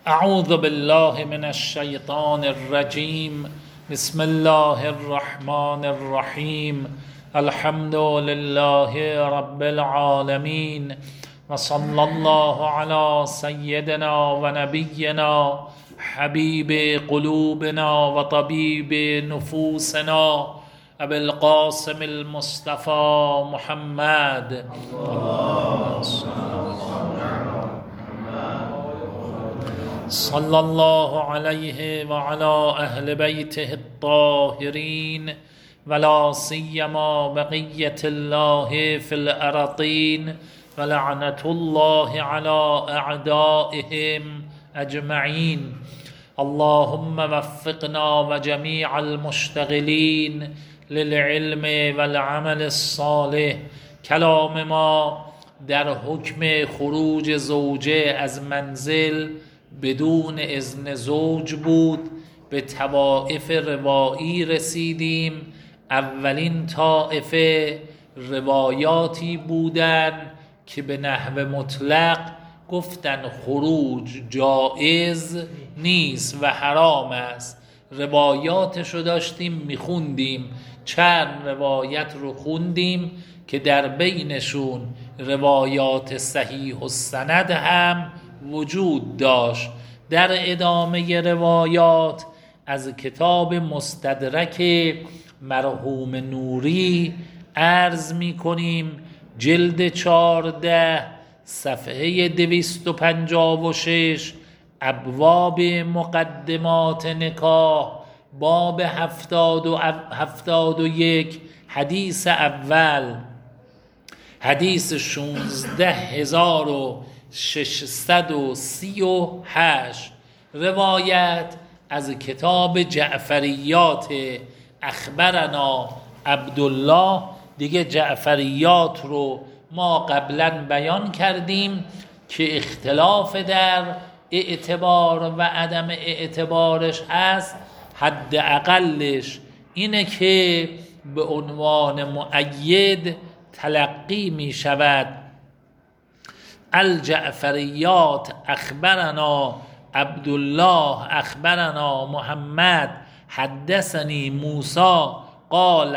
اعوذ بالله من الشیطان الرجیم. بسم الله الرحمن الرحیم. الحمد لله رب العالمین و صلی الله علی سیدنا و نبینا حبیب قلوبنا و طبیب نفوسنا ابی القاسم المصطفى محمد. صلی الله علیه و علی اهل بیته الطاهرین ولا سیما بقیة الله فی الارضین و لعنة الله علی اعدائهم اجمعین. اللهم وفقنا و جمیع المشتغلین للعلم والعمل الصالح. کلام ما در حکم خروج زوجه از منزل بدون اذن زوج بود. به طوائف روایی رسیدیم. اولین طائفه روایاتی بودن که به نحو مطلق گفتن خروج جایز نیست و حرام است. روایاتشو داشتیم میخوندیم، چند روایت رو خوندیم که در بینشون روایات صحیح السند هم وجود داشت. در ادامه روایات از کتاب مستدرک مرحوم نوری عرض می کنیم، جلد 14 صفحه 256، ابواب مقدمات نکاح، باب 71، حدیث اول، حدیث 16638، روایت از کتاب جعفریات اخبرنا عبدالله. دیگه جعفریات رو ما قبلا بیان کردیم که اختلاف در اعتبار و عدم اعتبارش هست. حد اقلش اینه که به عنوان مؤید تلقی می شود الجعفریات اخبرنا عبدالله اخبرنا محمد حدثني موسى قال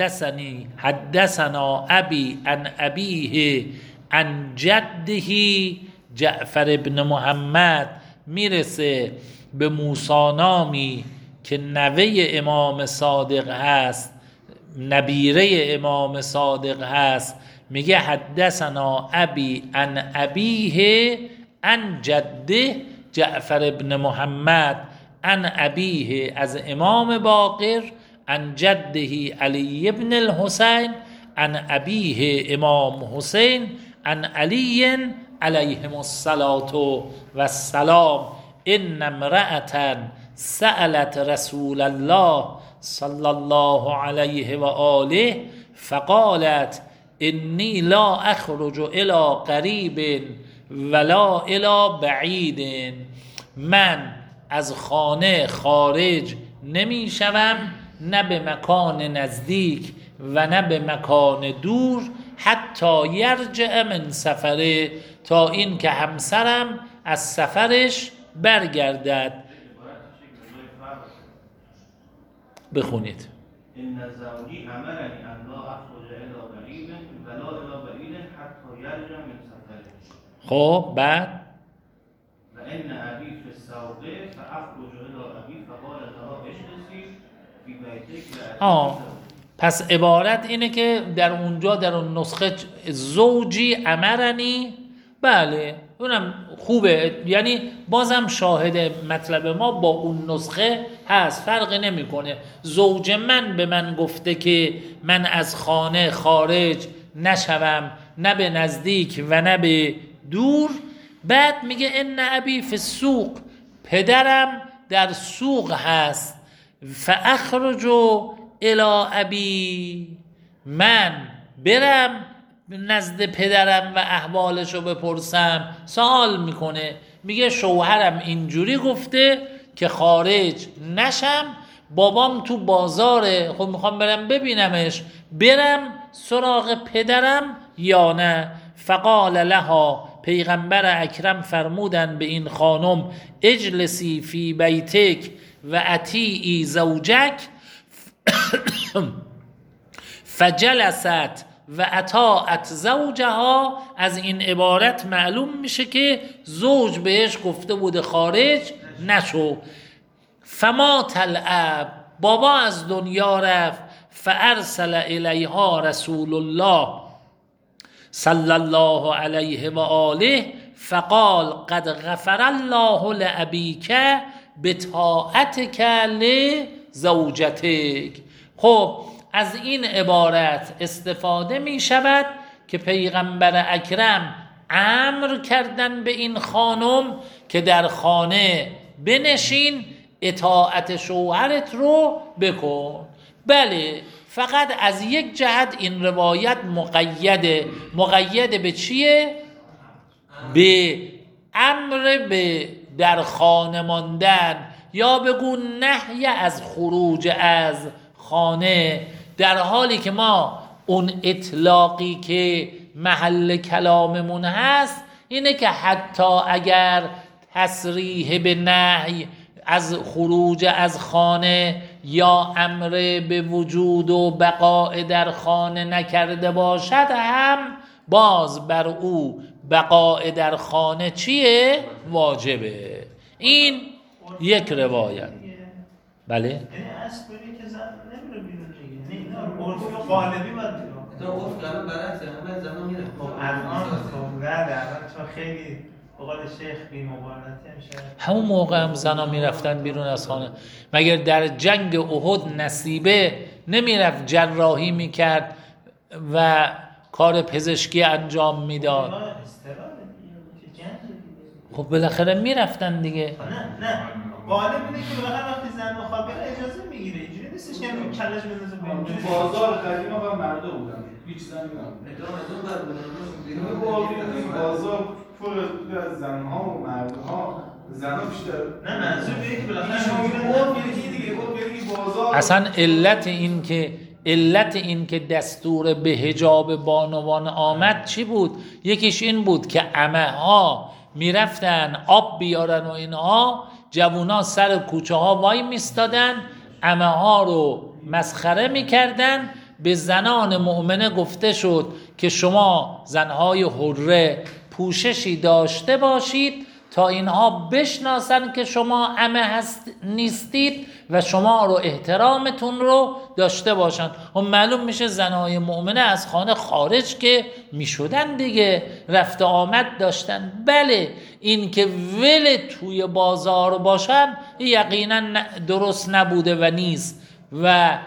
حدثنا ابي عن ابيه عن جده جعفر ابن محمد. میرسه به موسی نامی که نوه امام صادق هست، نبیره امام صادق هست، میگه حدثنا ابی عن ابیه عن جده جعفر ابن محمد عن ابیه از امام باقر عن جده علی ابن الحسین عن ابیه امام حسین عن علی علیهم الصلاة والسلام ان امرأة سألت رسول الله صلی الله علیه و آله فقالت انی لا اخرج الى قریب ولا الى بعید. من از خانه خارج نمی شوم، نه به مکان نزدیک و نه به مکان دور، حتی یرجع من سفره، تا این که همسرم از سفرش برگردد. بخونید. ان زوجی امرنی ان لا اخرج الى قریب ولا الى بعید حتی یرجع من سفره. خب بعد و ان ابی فی السوق فاخرج الى ابی فقال لها اجلسی فی بیتک. پس عبارت اینه که در اونجا در اون نسخه زوجی امرنی، بله اونم خوبه، یعنی بازم شاهد مطلب ما با اون نسخه هست، فرقی نمیکنه. زوج من به من گفته که من از خانه خارج نشوم، نه به نزدیک و نه به دور. بعد میگه ان ابی فی السوق، پدرم در سوق هست، فاخرج الی ابی، من برم نزد پدرم و احوالشو بپرسم. سوال میکنه، میگه شوهرم اینجوری گفته که خارج نشم، بابام تو بازاره، خب میخوام برم ببینمش، برم سراغ پدرم یا نه؟ فقال لها، پیغمبر اکرم فرمودن به این خانم اجلسی فی بیتک و اطیعی زوجک فجلست و اطاعت زوجها. از این عبارت معلوم میشه که زوج بهش گفته بوده خارج نشو. فما تلعب، بابا از دنیا رفت. فارسل الیها رسول الله صلی الله علیه و آله فقال قد غفر الله لابیک بطاعتک لزوجتک. خب از این عبارت استفاده می شود که پیغمبر اکرم امر کردن به این خانم که در خانه بنشین، اطاعت شوهرت رو بکن. بله، فقط از یک جهت این روایت مقید به چیه؟ به امر به در خانه ماندن، یا بگو نهی از خروج از خانه، در حالی که ما اون اطلاقی که محل کلاممون هست اینه که حتی اگر تصریح به نهی از خروج از خانه یا امر به وجود و بقاء در خانه نکرده باشد هم باز بر او بقاء در خانه چیه؟ واجبه. این یک روایت. بله؟ یعنی اصل بری که زن نمیره بیرون دیگه. نه اینا عرف غالبی باید تو گفت الان برعکسه، همه زنا میره. خب الان خب الان چون خیلی بقول شیخ بی مبالغه میشه. همون موقع هم زنا میرفتن بیرون از خانه. مگر در جنگ احد نصیبه نمیرفت جراحی میکرد و کار پزشکی انجام میداد؟ خب بالاخره میرفتن دیگه. نه غالب اینه که بالاخره وقتی زن مخابره اجازه میگیره، اینجوری نیستش که کلش بندازه بیرون. تو بازار قدیم ها مرده بودن، هیچ زنی نبود. ادامه بودن. بازار پر از زنها و مردها، زنها بیشتر. نه منظور اینه که بالاخره اصلا علت این که دستور به حجاب بانوان آمد چی بود؟ یکیش این بود که عمه ها میرفتن آب بیارن و اینها، جوونا سر کوچه ها وای میستادن، عمه ها رو مسخره میکردن. به زنان مؤمنه گفته شد که شما زنهای حره پوششی داشته باشید تا اینها بشناسن که شما عمه نیستید و شما رو احترامتون رو داشته باشن. و معلوم میشه زنهای مؤمنه از خانه خارج که میشدن دیگه، رفت آمد داشتن. بله، این که ول توی بازار باشن یقینا درست نبوده و نیست. و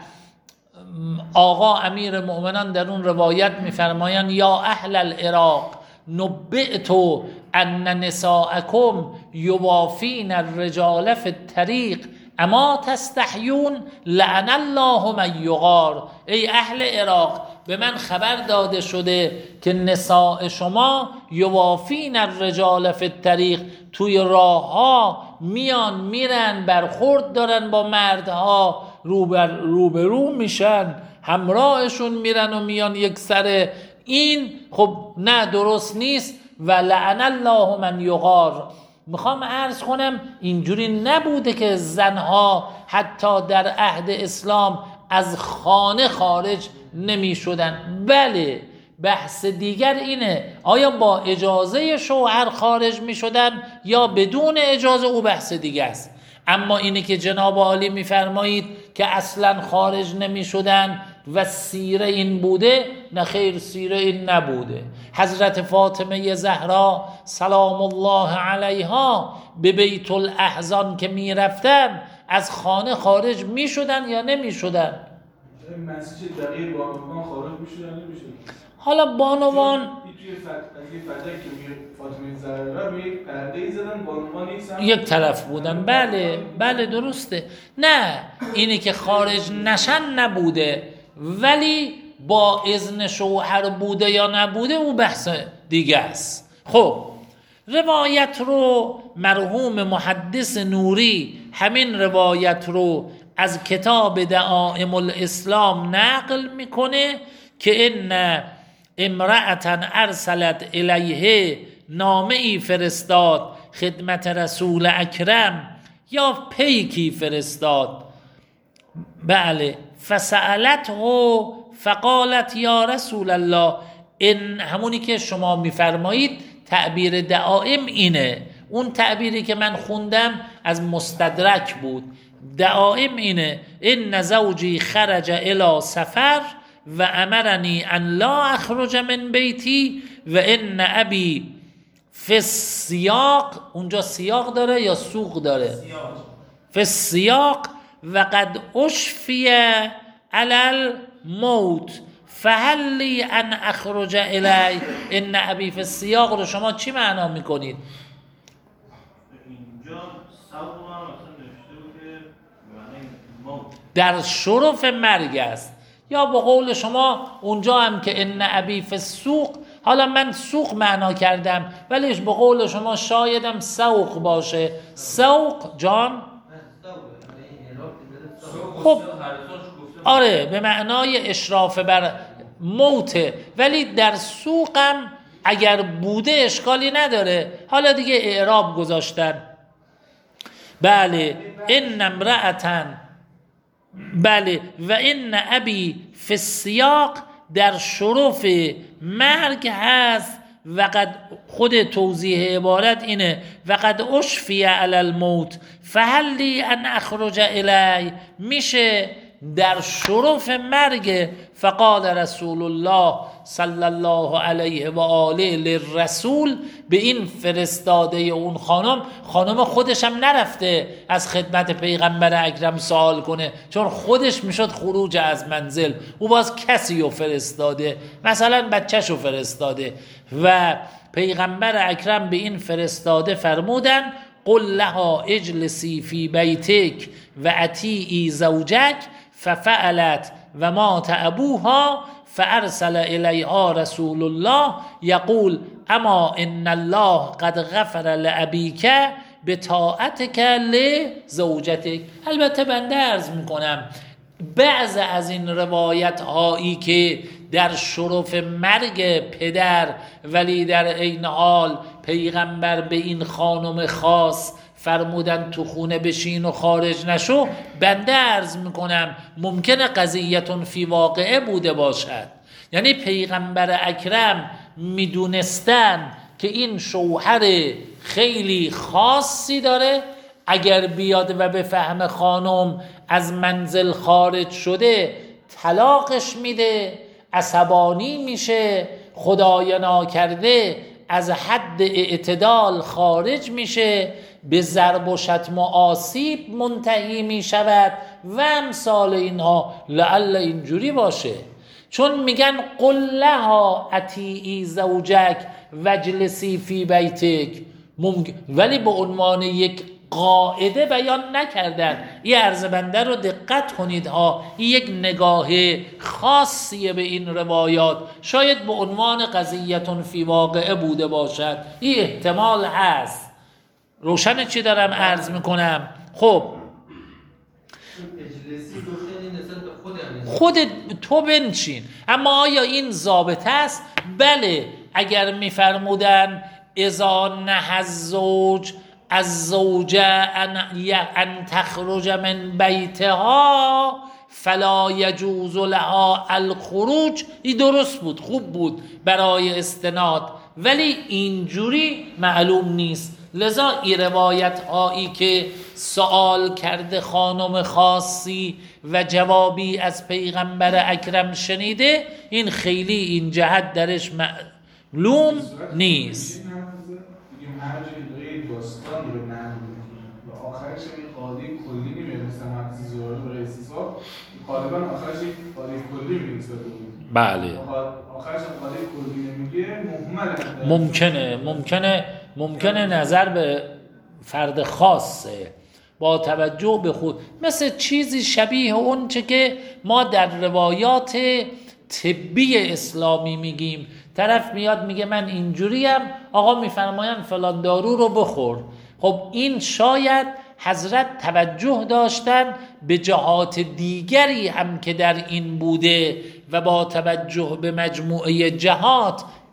آقا امیر مؤمنان در اون روایت میفرمایند یا اهل العراق نبئت ان نساءکم یوافین الرجال فی الطریق اما تستحیون لعن الله من یغار. ای اهل عراق، به من خبر داده شده که نساء شما یوافین الرجال فی الطریق، توی راه ها میان میرن، برخورد دارن با مردها، روبرو میشن، همراهشون میرن و میان یک سر. این خب نه درست نیست. و لعن الله من یغار. میخوام عرض کنم اینجوری نبوده که زنها حتی در عهد اسلام از خانه خارج نمی شدن. بله، بحث دیگر اینه آیا با اجازه شوهر خارج می شدن یا بدون اجازه، او بحث دیگه است. اما اینی که جناب عالی میفرمایید که اصلا خارج نمی شدن و سیره این بوده، نه خیر، سیره این نبوده. حضرت فاطمه زهرا سلام الله علیها به بیت الاحزان که می رفتن از خانه خارج می شدن یا نمی شدن؟ مسجد دقیق بانوان خارج می شدن نمی شدن. حالا بانوان توی فتح که فاطمه زهرا رو یک پرده‌ای زدن، بانوان یک طرف بودن. بله درسته. نه اینی که خارج نشن نبوده، ولی با اذن شوهر بوده یا نبوده او بحث دیگه است. خب روایت رو مرحوم محدث نوری همین روایت رو از کتاب دعائم الاسلام نقل میکنه که ان امرأة ارسلت الیه نامه ای فرستاد خدمت رسول اکرم یا پیکی فرستاد. بله. فسألته فقالت یا رسول الله، این همونی که شما میفرمایید تعبیر دعائم اینه. اون تعبیری که من خوندم از مستدرک بود. دعائم اینه: ان زوجی خرج الی سفر و امرنی ان لا اخرج من بیتی و ان ابی فی السیاق. اونجا سیاق داره یا سوق داره؟ فی السیاق و قد اشفی علی الموت فهل لی ان اخرج الی ان ابی فی السیاق رو شما چی معنا میکنید؟ اینجا سوق هم اصلا نوشته بود که معنی موت در شرف مرگ است، یا به قول شما اونجا هم که ان ابی فی السوق. حالا من سوق معنا کردم ولی به قول شما شایدم سوق باشه. سوق جان خب آره به معنای اشراف بر موته، ولی در سوقم اگر بوده اشکالی نداره. حالا دیگه اعراب گذاشتن. بله. ان امرأتن، بله، و ان ابی فی السیاق در شرف مرگ هست. و قد خود توضیح عبارت اینه: و قد اشفی علی الموت فهل لی ان اخرج الی، میشه در شرف مرگ. فقال رسول الله صلی الله علیه و آله للرسول، به این فرستاده اون خانم خودش هم نرفته از خدمت پیغمبر اکرم سوال کنه، چون خودش میشد خروج از منزل. او باز کسی رو فرستاده، مثلا بچه‌شو فرستاده. و پیغمبر اکرم به این فرستاده فرمودن: قل لها اجلسی فی بیتک و اطیعی زوجک ففعلت و مات ابوها فارسل الیها رسول الله یقول اما ان الله قد غفر لابیک بطاعتک لزوجتک. البته بنده عرض میکنم بعض از این روایت هایی که در شرف مرگ پدر ولی در عین حال پیغمبر به این خانم خاص فرمودن تو خونه بشین و خارج نشو، بنده عرض میکنم ممکنه قضیتون فی واقعه بوده باشد. یعنی پیغمبر اکرم میدونستن که این شوهر خیلی خاصی داره، اگر بیاد و به فهم خانم از منزل خارج شده طلاقش میده، عصبانی میشه، خدای ناکرده از حد اعتدال خارج میشه، به ضرب و شتم و آسیب منتهی میشود و امثال اینها. لعل اینجوری باشه، چون میگن قل لها اطیعی زوجک واجلسی فی بیتک، ولی به عنوان یک قاعده بیان نکردن. این عرض بنده رو دقت کنید ها، این یک نگاه خاصیه به این روایات، شاید به عنوان قضیتون فی واقعه بوده باشد، این احتمال هست. روشن چی دارم عرض میکنم؟ خب خود تو بنشین. اما آیا این ضابط است؟ بله، اگر میفرمودن اذا نهى الزوج الزوجه ان تخرج من بیتها فلا یجوز لها الخروج، این درست بود، خوب بود برای استناد، ولی اینجوری معلوم نیست. لذا این روایت هایی که سوال کرده خانم خاصی و جوابی از پیغمبر اکرم شنیده، این خیلی این جهت درش معلوم نیست. بگیم هر جایی داستان رو نمیدونیم و آخرش این قاضی کلی نمیرسه، مقصی زوره و رئیس حساب غالبا آخرش این قاضی کلی میرسه. بله، آخرش قاضی کلی نمیگه، ممکنه نظر به فرد خاصه با توجه به خود، مثل چیزی شبیه اون چه که ما در روایات طبی اسلامی میگیم. طرف میاد میگه من اینجوریم، آقا میفرماین فلان دارو رو بخور. خب این شاید حضرت توجه داشتن به جهات دیگری هم که در این بوده و با توجه به مجموعه جهات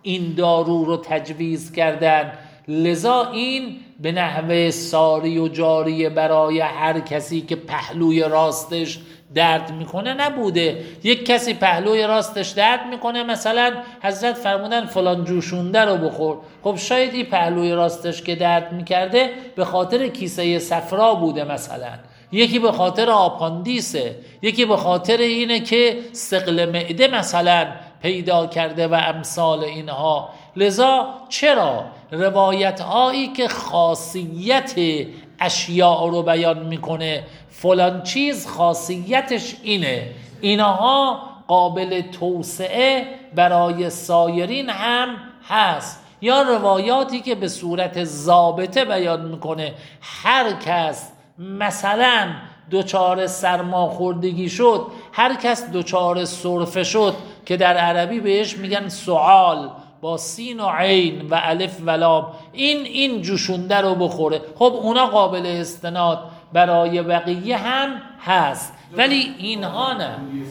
این دارو رو تجویز کردن، لذا این به نحوه ساری و جاری برای هر کسی که پهلوی راستش درد میکنه نبوده. یک کسی پهلوی راستش درد میکنه، مثلا حضرت فرمودن فلان جوشونده رو بخور، خب شاید این پهلوی راستش که درد میکرده به خاطر کیسه صفرا بوده، مثلا یکی به خاطر آپاندیسه، یکی به خاطر اینه که ثقل معده مثلا پیدا کرده و امثال اینها. لذا چرا روایت هایی که خاصیت اشیاء رو بیان میکنه، فلان چیز خاصیتش اینه، اینها قابل توسعه برای سایرین هم هست، یا روایاتی که به صورت ضابطه بیان میکنه هر کس مثلا دوچار سرماخوردگی شد، هر کس دوچار سرفه شد که در عربی بهش میگن سعال با سین و عین و الف و لام، این جوشونده رو بخوره. خب اونا قابل استناد برای بقیه هم هست، ولی اینها نه.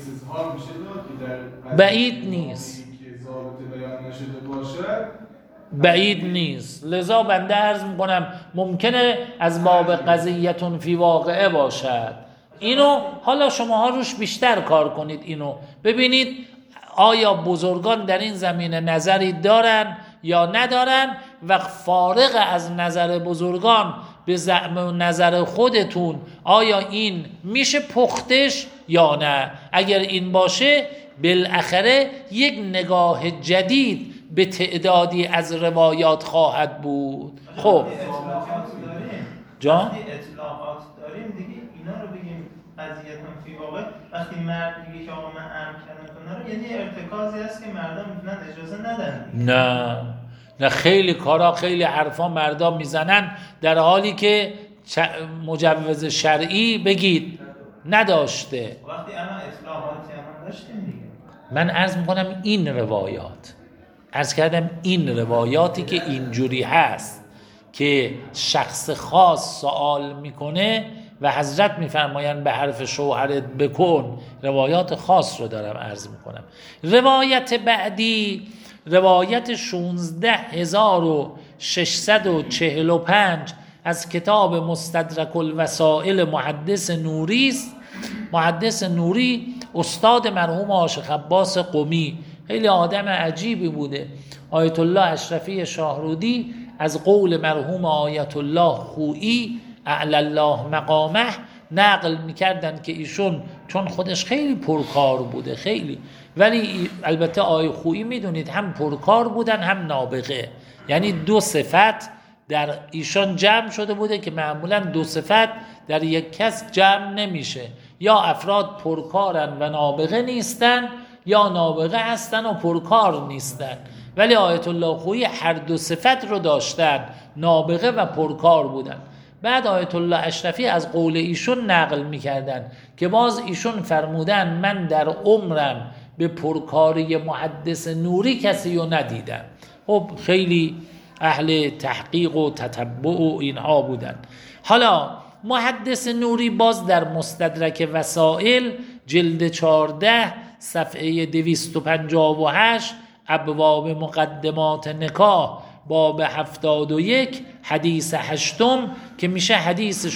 بعید نیست، بعید نیست. لذا بنده عرض میکنم ممکنه از باب قضیتون فی واقعه باشد. اینو حالا شماها روش بیشتر کار کنید، اینو ببینید آیا بزرگان در این زمینه نظری دارن یا ندارن، و فارغ از نظر بزرگان به زعم و نظر خودتون آیا این میشه پختش یا نه. اگر این باشه بالاخره یک نگاه جدید به تعدادی از روایات خواهد بود. خب جان اطلاعات داریم دیگه، اینا رو بگیم قضیتون فی واقع. وقتی مرد میگه که آقا من امر کردم رو، یعنی ارتکازی هست که مردم میتونن اجازه ندن. نه خیلی کارا، خیلی حرفا مردا میزنن در حالی که مجوز شرعی بگید نداشته. وقتی اما اطلاعاتی هم داشتیم دیگه. من عرض میکنم این روایات، عرض کردم این روایاتی که اینجوری هست که شخص خاص سوال میکنه و حضرت میفرماین به حرف شوهرت بکن، روایات خاص رو دارم عرض میکنم. روایت بعدی روایت 16645 از کتاب مستدرک الوسائل محدث نوری است. محدث نوری استاد مرحوم عاشق عباس قمی، خیلی آدم عجیبی بوده. آیت الله اشرفی شاهرودی از قول مرحوم آیت الله خویی اعلی الله مقامه نقل میکردن که ایشون چون خودش خیلی پرکار بوده، خیلی، ولی البته آیه خویی میدونید هم پرکار بودن هم نابغه، یعنی دو صفت در ایشان جمع شده بوده که معمولا دو صفت در یک کس جمع نمیشه، یا افراد پرکارن و نابغه نیستن، یا نابغه هستن و پرکار نیستن. ولی آیت الله خویی هر دو صفت رو داشتن، نابغه و پرکار بودن. بعد آیت الله اشرفی از قول ایشون نقل میکردن که باز ایشون فرمودن من در عمرم به پرکاری محدث نوری کسی رو ندیدم. خب خیلی اهل تحقیق و تتبع و اینها بودن. حالا محدث نوری باز در مستدرک وسائل جلد 14 صفحه 258 ابواب مقدمات نکاح باب 71 حدیث 8 که میشه حدیث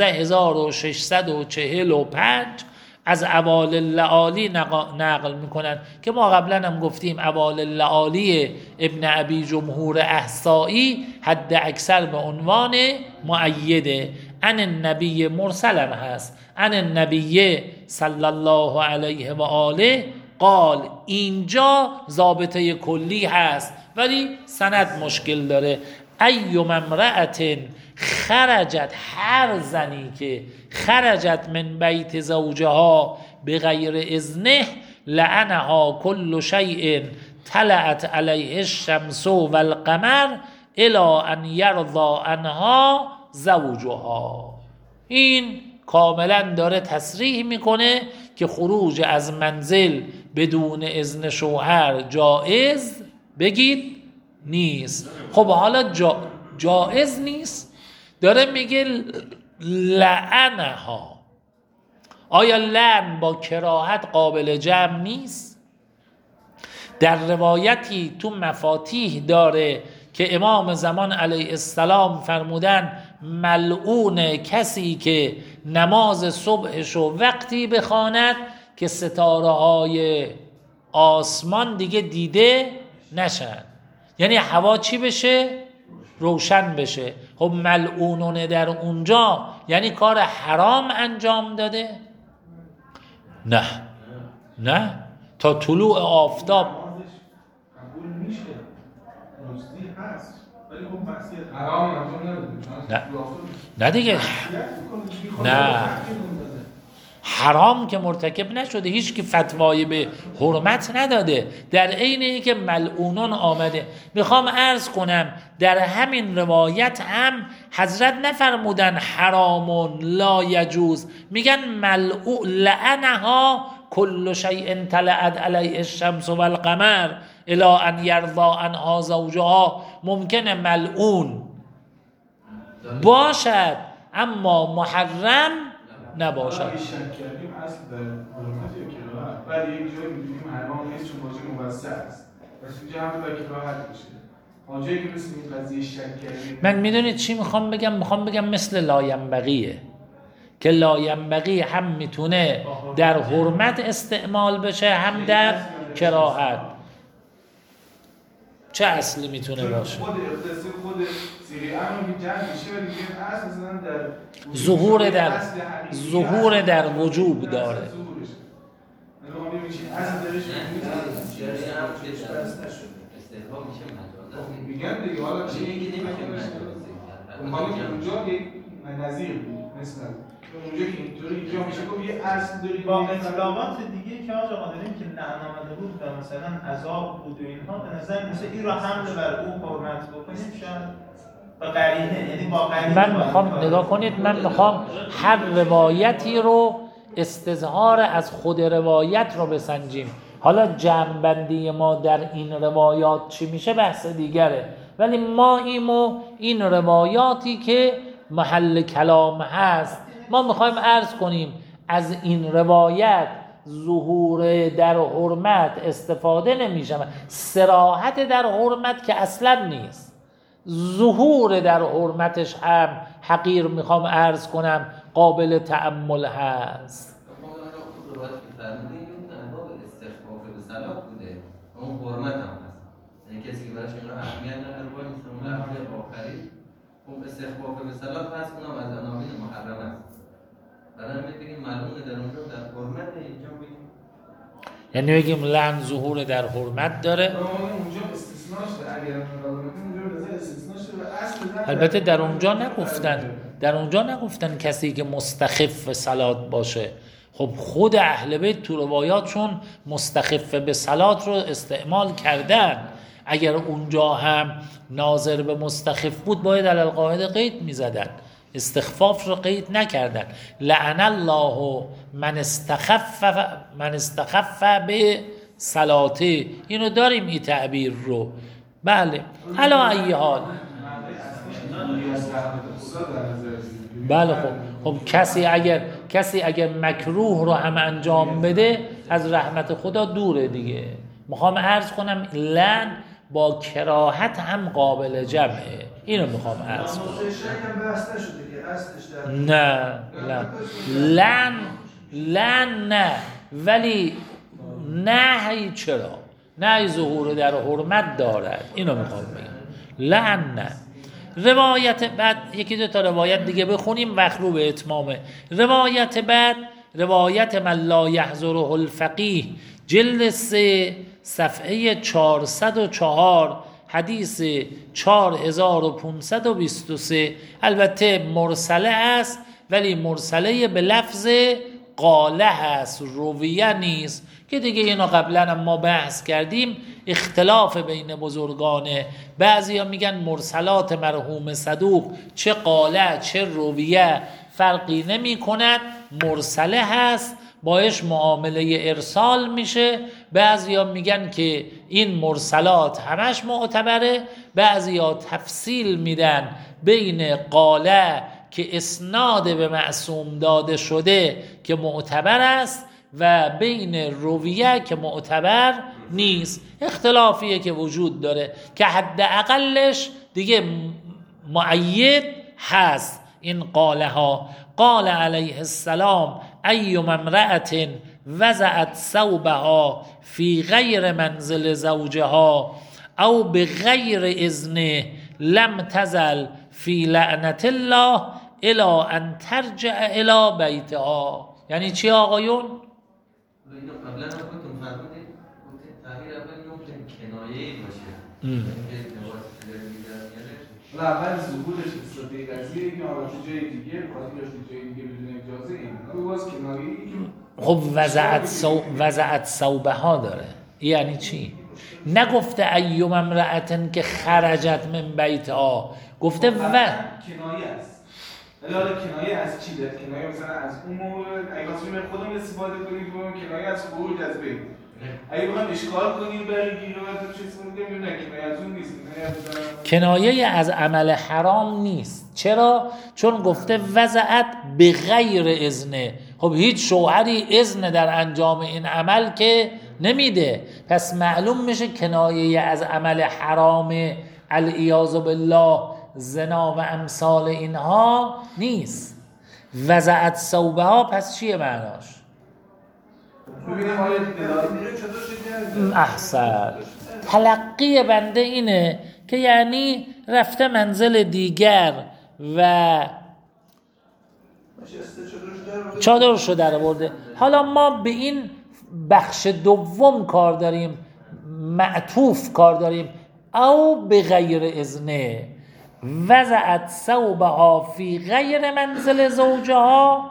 16645 از اوال اللعالی نقل میکنن که ما قبلا هم گفتیم اوال اللعالی ابن ابی جمهور احصایی حد اکثر به عنوان مؤیده عن النبی مرسلم هست، عن النبی صلی الله علیه و آله قال. اینجا ضابطه کلی هست ولی سند مشکل داره. ایوم امرأت خرجت، هر زنی که خرجت من بیت زوجها بغیر اذنه لعنها کل شیء طلعت علیه الشمس والقمر الی ان یرضى عنها زوجها. این کاملا داره تصریح میکنه که خروج از منزل بدون اذن شوهر جایز بگید نیست. خب حالا جایز نیست، داره میگه لعنها. آیا لعن با کراهت قابل جمع نیست؟ در روایتی تو مفاتیح داره که امام زمان علیه السلام فرمودن ملعون کسی که نماز صبحشو وقتی بخواند که ستاره های آسمان دیگه دیده نشن، یعنی هوا چی بشه؟ روشن بشه. خب ملعونونه در اونجا یعنی کار حرام انجام داده؟ نه تا طلوع آفتاب قبول میشه، مزدی هست، ولی خب معصیت حرام انجام نه دیگه، نه حرام که مرتکب نشده، هیچ که فتوایی به حرمت نداده، در عین اینکه ملعونون آمده. میخوام عرض کنم در همین روایت هم حضرت نفرمودن حرامون لا یجوز، میگن ملعون لعنها کل شیء طلعت علیه الشمس و القمر الی ان یرضی عنها زوجها. ممکنه ملعون باشد اما محرم نباشد. اگه شک کردیم اصل در حرمت یا کراهت، بعد یک جایی می‌بینیم حرام نیست چون بازی موسع است، پس اینجا هم باید کراهت بشه. اونجایی که مثل این قضیه شک کردیم، من میدونید چی میخوام بگم مثل لاینبغیه که لاینبغی هم میتونه در حرمت استعمال بشه هم در کراهت. چه اصلی میتونه باشه؟ خود اقتصاد خود سیری امر که جمع میشه ولی دیگه اصل مثلا در ظهور در وجوب داره. استحباب میشه مجاز. میگن دیگه حالا چی میگه نمیشه مجاز. اونجا یک نظیر بود مثل اونجا که اینطوری اینجا میشه گفت یه اصل داری با اطلاقات دیگه که آقا داریم که لعن آمده بود و مثلا عذاب بود و اینها، به نظر مثلا این رو حمل بر او حرمت بکنیم شاید با قرینه، یعنی با قرینه. من میخوام نگاه کنید، من میخوام هر روایتی رو استظهار از خود روایت رو بسنجیم. حالا جمع‌بندی ما در این روایات چی میشه بحث دیگره، ولی ما این روایاتی که محل کلام هست ما میخوایم عرض کنیم از این روایت ظهور در حرمت استفاده نمیشه. صراحت در حرمت که اصلا نیست، ظهور در حرمتش هم حقیر میخوام عرض کنم قابل تأمل هست. صلاح بوده اون حرمت هم هست، یعنی کسی که براش این رو اهمیت نداره باید مثل اون لحظه آخری اون استخفاف به صلاح هست، اونم از عناوین محرم هست. برای همین بگیم معلومه در اونجا در حرمت، اینجا بگیم یعنی بگیم لعن ظهور در حرمت داره. اونجا استثناش داره، اگر اونجا استثناش داره. البته در اونجا نگفتن کسی که مستخف صلات باشه. خب خود اهل بیت تو روایاتشون مستخف به صلات رو استعمال کردن. اگر اونجا هم ناظر به مستخف بود باید علی القاعده قید میزدن، استخفاف رو قید نکردن. لعن الله من استخف به صلاته، اینو داریم این تعبیر رو. بله علی ای حال. بله خب کسی اگر مکروه رو هم انجام بده از رحمت خدا دوره دیگه. میخوام عرض کنم لعن با کراهت هم قابل جمعه، اینو میخوام عرض کنم. نه لعن نه، ولی نهی چرا؟ نهی ظهور در حرمت دارد، اینو میخوام بگم. لعن نه. روایت بعد یکی دو تا روایت دیگه بخونیم وقت رو به اتمامه. روایت بعد روایت من لا یحضره الفقیه جلد 3 صفحه 404 حدیث 4523. البته مرسله است ولی مرسله به لفظ قاله هست، رویه نیست که دیگه اینو قبلا ما بحث کردیم. اختلاف بین بزرگانه، بعضی ها میگن مرسلات مرحوم صدوق چه قاله چه رویه فرقی نمی کند، مرسله هست باش معامله ارسال میشه. بعضی ها میگن که این مرسلات همش معتبره، بعضی ها تفصیل میدن بین قاله که اسناد به معصوم داده شده که معتبر است و بین رویه که معتبر نیست. اختلافیه که وجود داره که حداقلش دیگه مؤید هست. این قاله ها قال علیه السلام ایما امرأة وضعت ثوبها فی غیر منزل زوجها او بغیر اذنه لم تزل فی لعنت الله الی ان ترجع الی بیتها. یعنی چی آقایون؟ اینو قبلا هم گفتم فرمودید تغییر اول نقطه کنایه‌ای باشه اینکه لباس داره میگه و اول ظهورش استفاده قضیه که حالا تو جای دیگه قاضی یا تو جای دیگه بدون اجازه این باز کنایه‌ای که خب وضعت ثوبها داره. یعنی چی؟ نگفته ایوم امرأة که خرجت من بیتها، گفته و کنایه است. ولی حالا کنایه از چی داد؟ کنایه مثلا از اون مورد اگه واسه خودمون استفاده کنیم که کنایه از خروج از بیت. اگه بخوایم اشکال کنیم برگیر و تو چیز میگیم نه کنایه از اون نیست. کنایه از عمل حرام نیست. چرا؟ چون گفته وضعت به غیر اذنه. خب هیچ شوهری اذن در انجام این عمل که نمیده، پس معلوم میشه کنایه از عمل حرام العیاذ بالله زنا و امثال اینها نیست. وضعت ثوبها پس چیه معناش؟ احسن. تلقی بنده اینه که یعنی رفته منزل دیگر و چادرشو در برده. حالا ما به این بخش دوم کار داریم، معطوف کار داریم، او به غیر اذنه وضعت ثوبها فی غیر منزل زوجها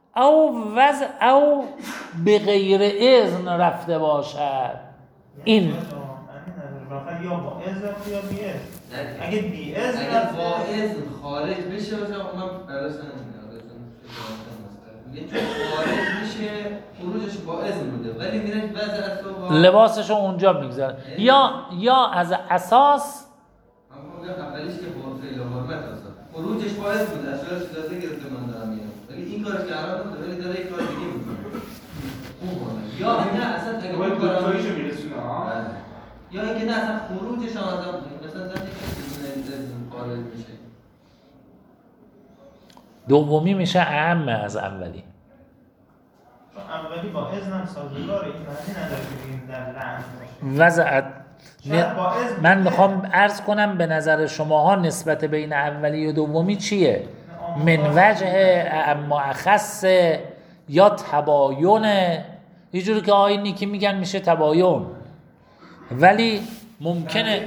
او به غیر اذن رفته باشد. این یا با اذن یا بی اذن. اگه بی اذن با اذن خارج بشه اونم براش یه چون خارج میشه خروجش با اذن بوده ولی میره وضعت رو لباسشو اونجا میگذاره یا از اساس اما اولیش که با فعل حرمت اصلا خروجش با اذن بوده اشارش داده گرفته من دارم میگم ولی این کارش که حرام بوده ولی داره یک کار دیگه میکنه یا نه اصلا اگه باید کارایشو میرسونه یا اینکه نه اصلا خروجش هم مثلا زنی که اذن خارج میشه. دومی میشه اعم از اولی. اولی با اذن سازگاره، این معنی نداره که این در لعنت وضعت من میخوام عرض کنم به نظر شماها نسبت بین اولی و دومی چیه؟ من وجه اعم اخص یا تباینه. یه جوری که آینی که میگن میشه تباین، ولی ممکنه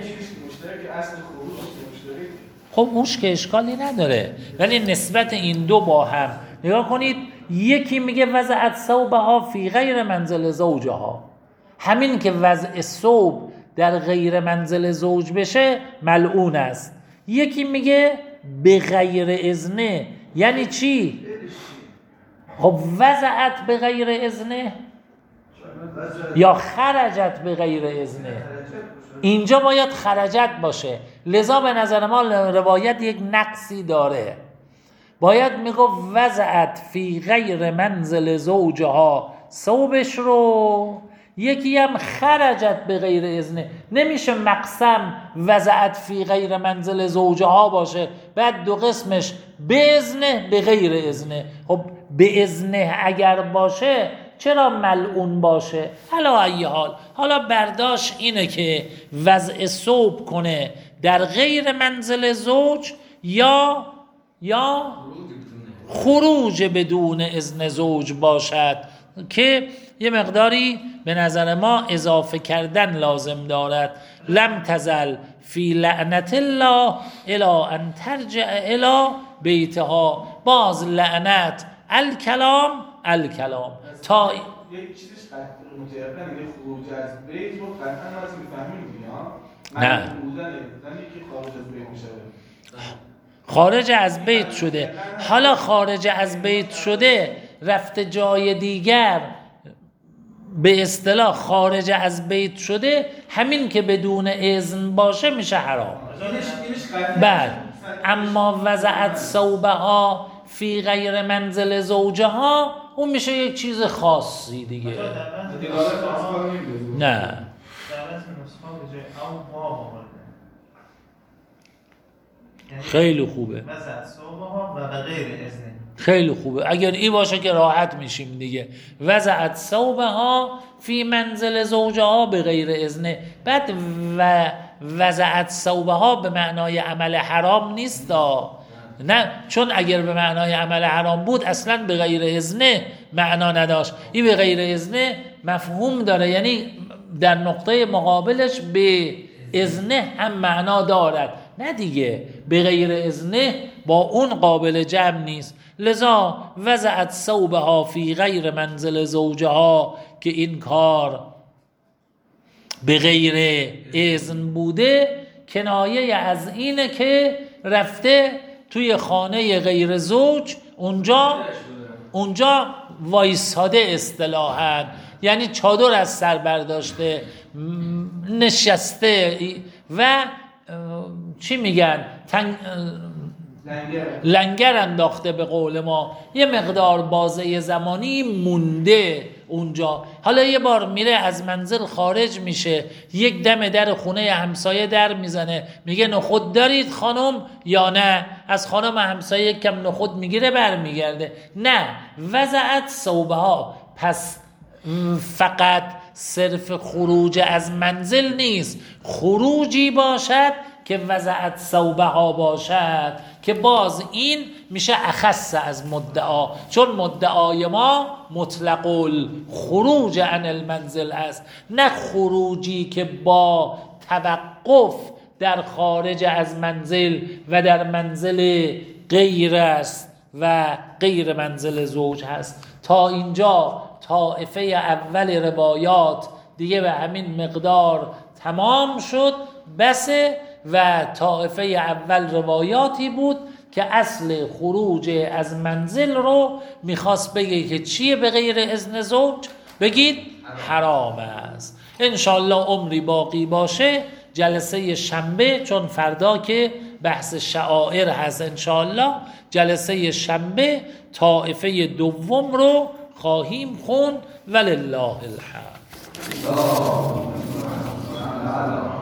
خب اوش که اشکالی نداره، ولی نسبت این دو با هم نگاه کنید. یکی میگه وضعت ثوبها فی غیر منزل زوجها، همین که وضع ثوب در غیر منزل زوج بشه ملعون است. یکی میگه به غیر اذنه، یعنی چی؟ خب وضعت به غیر اذنه یا خرجت به غیر اذنه، اینجا باید خرجت باشه. لذا به نظر ما روایت یک نقصی داره، باید میگو وضعت فی غیر منزل زوجها ثوبش رو، یکی هم خرجت به غیر اذنه. نمیشه مقسم وضعت فی غیر منزل زوجها باشه بعد دو قسمش به اذنه به غیر اذنه. خب به اذنه اگر باشه چرا ملعون باشه؟ حالا ای حال، حالا برداشت اینه که وضع ثوب کنه در غیر منزل زوج یا خروج بدون اذن زوج باشد که یه مقداری به نظر ما اضافه کردن لازم دارد. لم تزل فی لعنت الله الی ان ترجع الی بیتها. باز لعنت الکلام تا یک چیزش قطعی متعرفه یعنی خروج از بیت رو قطعا از میفهمیم دیگه ها. نه زنی که خارج از بیت میشه، خارج از بیت شده، حالا خارج از بیت شده رفته جای دیگر، به اصطلاح خارج از بیت شده، همین که بدون اذن باشه میشه حرام. بله، اما وضعت ثوبها فی غیر منزل زوجها اون میشه یک چیز خاصی دیگه. نه نسخه به جای او وا آورده. یعنی خیلی خوبه، وضع ثوبها و به غیر اذن. خیلی خوبه. اگر این باشه که راحت میشیم دیگه. وضعت ثوبها فی منزل زوجها به غیر اذن. بعد و وضعت ثوبها به معنای عمل حرام نیست نه، چون اگر به معنای عمل حرام بود اصلا به غیر اذن معنا نداشت. این به غیر اذن مفهوم داره، یعنی در نقطه مقابلش به اذن هم معنا دارد. نه دیگه، به غیر اذن با اون قابل جمع نیست. لذا وضعت ثوبها فی غیر منزل زوجها که این کار به غیر اذن بوده، کنایه از اینه که رفته توی خانه غیر زوج، اونجا وایساده اصطلاحاً، یعنی چادر از سر برداشته نشسته و چی میگن لنگر انداخته به قول ما، یه مقدار بازه زمانی مونده اونجا. حالا یه بار میره از منزل خارج میشه، یک دم در خونه همسایه در میزنه، میگه نخود دارید خانم یا نه؟ از خانم همسایه کم نخود میگیره برمیگرده. نه، وضعت ثوبها، پس فقط صرف خروج از منزل نیست، خروجی باشد که وضعت ثوبها باشد، که باز این میشه اخص از مدعا، چون مدعای ما مطلق الخروج عن المنزل است، نه خروجی که با توقف در خارج از منزل و در منزل غیر است و غیر منزل زوج هست. تا اینجا طائفه اول روایات دیگه به همین مقدار تمام شد بسه، و طائفه اول روایاتی بود که اصل خروج از منزل رو میخواست بگه که چیه به غیر اذن زوج؟ بگید حرام است. انشالله عمری باقی باشه جلسه شنبه، چون فردا که بحث شعائر هست، انشالله جلسه شنبه طائفه دوم رو خواهیم خوند. ولله الحمد.